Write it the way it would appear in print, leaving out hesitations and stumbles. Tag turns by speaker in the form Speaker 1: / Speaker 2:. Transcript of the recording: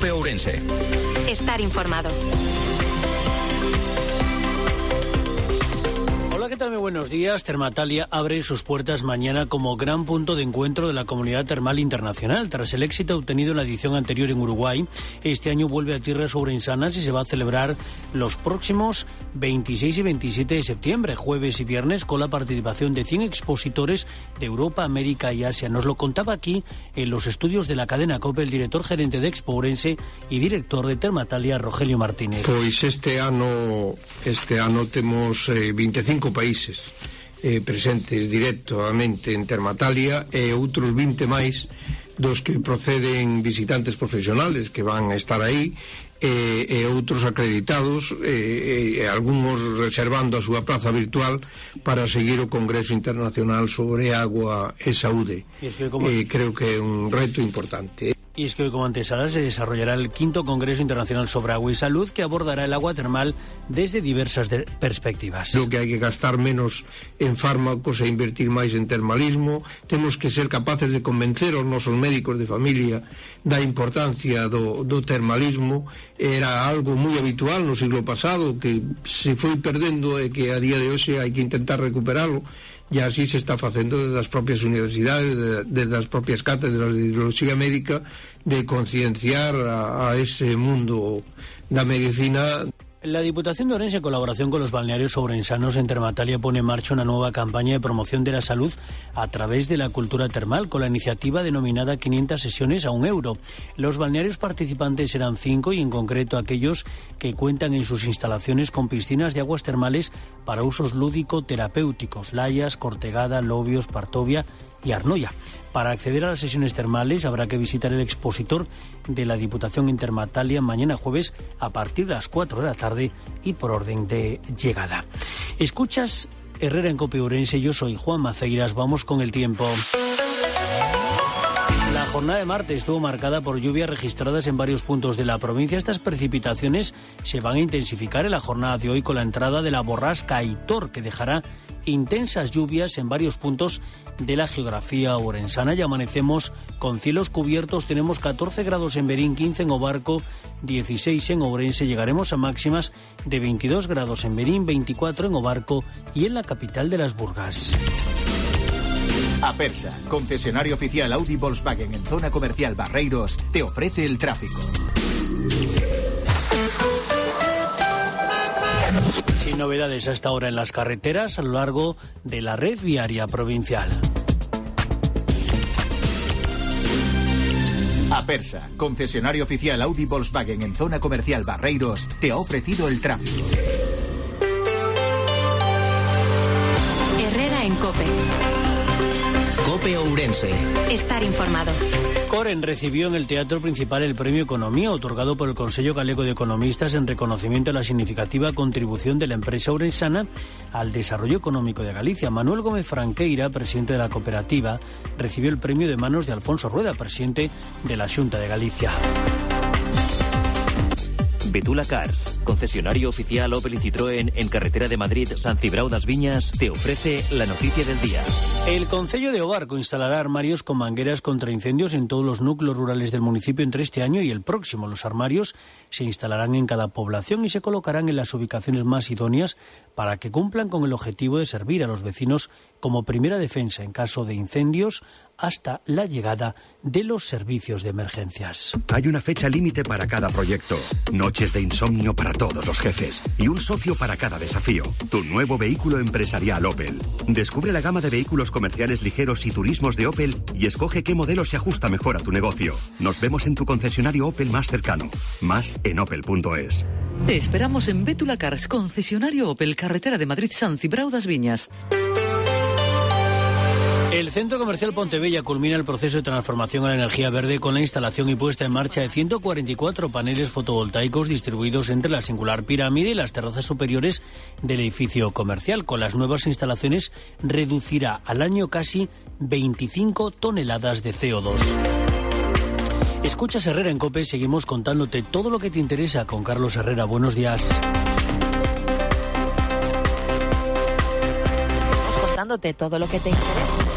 Speaker 1: COPE Ourense.
Speaker 2: Estar informado.
Speaker 3: Hola, ¿qué tal? Muy buenos días. Termatalia abre sus puertas mañana como gran punto de encuentro de la comunidad termal internacional. Tras el éxito obtenido en la edición anterior en Uruguay, este año vuelve a tierras ourensanas y se va a celebrar los próximos 26 y 27 de septiembre, jueves y viernes, con la participación de 100 expositores de Europa, América y Asia. Nos lo contaba aquí en los estudios de la cadena COPE el director gerente de Expo Ourense y director de Termatalia, Rogelio Martínez.
Speaker 4: Pois este ano temos 25 países presentes directamente en Termatalia e outros 20 máis dos que proceden visitantes profesionales que van a estar aí e outros acreditados e algúns reservando a súa praza virtual para seguir o Congreso Internacional sobre Agua e Saúde. Creo que é un reto importante.
Speaker 3: Y es que hoy, como antesala, se desarrollará el 5º Congreso Internacional sobre Agua y Salud, que abordará el agua termal desde diversas perspectivas.
Speaker 4: Creo que hai que gastar menos en fármacos e invertir máis en termalismo. Temos que ser capaces de convencer aos nosos médicos de familia da importancia do termalismo. Era algo moi habitual no siglo pasado, que se foi perdendo e que a día de hoxe hai que intentar recuperarlo. E así se está facendo desde as propias universidades, desde as propias cátedras de hidrología médica, de concienciar a ese mundo da medicina.
Speaker 3: La Diputación de Ourense, en colaboración con los balnearios ourensanos en Termatalia, pone en marcha una nueva campaña de promoción de la salud a través de la cultura termal, con la iniciativa denominada 500 sesiones a €1. Los balnearios participantes serán 5 y en concreto aquellos que cuentan en sus instalaciones con piscinas de aguas termales para usos lúdico-terapéuticos: Layas, Cortegada, Lobios, Partovia y Arnoia. Para acceder a las sesiones termales habrá que visitar el expositor de la Diputación en Termatalia mañana jueves a partir de las 4 de la tarde y por orden de llegada. Escuchas Herrera en COPE Ourense, yo soy Juan Maceiras, vamos con el tiempo. La jornada de martes estuvo marcada por lluvias registradas en varios puntos de la provincia. Estas precipitaciones se van a intensificar en la jornada de hoy con la entrada de la borrasca Aitor, que dejará intensas lluvias en varios puntos de la geografía ourensana. Ya amanecemos con cielos cubiertos, tenemos 14 grados en Berín, 15 en Obarco, 16 en Ourense. Llegaremos a máximas de 22 grados en Berín, 24 en Obarco y en la capital de las Burgas.
Speaker 5: Apersa, concesionario oficial Audi Volkswagen en zona comercial Barreiros, te ofrece el tráfico.
Speaker 3: Sin novedades a esta hora en las carreteras a lo largo de la red viaria provincial.
Speaker 5: Apersa, concesionario oficial Audi Volkswagen en zona comercial Barreiros, te ha ofrecido el tráfico.
Speaker 2: Herrera en COPE.
Speaker 1: COPE Ourense.
Speaker 2: Estar informado.
Speaker 3: Coren recibió en el Teatro Principal el Premio Economía, otorgado por el Consejo Galego de Economistas en reconocimiento a la significativa contribución de la empresa ourensana al desarrollo económico de Galicia. Manuel Gómez Franqueira, presidente de la cooperativa, recibió el premio de manos de Alfonso Rueda, presidente de la Xunta de Galicia.
Speaker 6: Betula Cars, concesionario oficial Opel y Citroën en carretera de Madrid, San Cibrao das Viñas, te ofrece la noticia del día.
Speaker 3: El Concello de Obarco instalará armarios con mangueras contra incendios en todos los núcleos rurales del municipio entre este año y el próximo. Los armarios se instalarán en cada población y se colocarán en las ubicaciones más idóneas para que cumplan con el objetivo de servir a los vecinos como primera defensa en caso de incendios hasta la llegada de los servicios de emergencias.
Speaker 7: Hay una fecha límite para cada proyecto, noches de insomnio para todos los jefes y un socio para cada desafío. Tu nuevo vehículo empresarial Opel. Descubre la gama de vehículos comerciales ligeros y turismos de Opel y escoge qué modelo se ajusta mejor a tu negocio. Nos vemos en tu concesionario Opel más cercano. Más en opel.es.
Speaker 8: Te esperamos en Bétula Cars, concesionario Opel, carretera de Madrid, San Cibrao das Viñas.
Speaker 3: El Centro Comercial Pontebella culmina el proceso de transformación a la energía verde con la instalación y puesta en marcha de 144 paneles fotovoltaicos distribuidos entre la singular pirámide y las terrazas superiores del edificio comercial. Con las nuevas instalaciones reducirá al año casi 25 toneladas de CO2. Escuchas Herrera en COPE, seguimos contándote todo lo que te interesa con Carlos Herrera. Buenos días.
Speaker 2: Contándote todo lo que te interesa.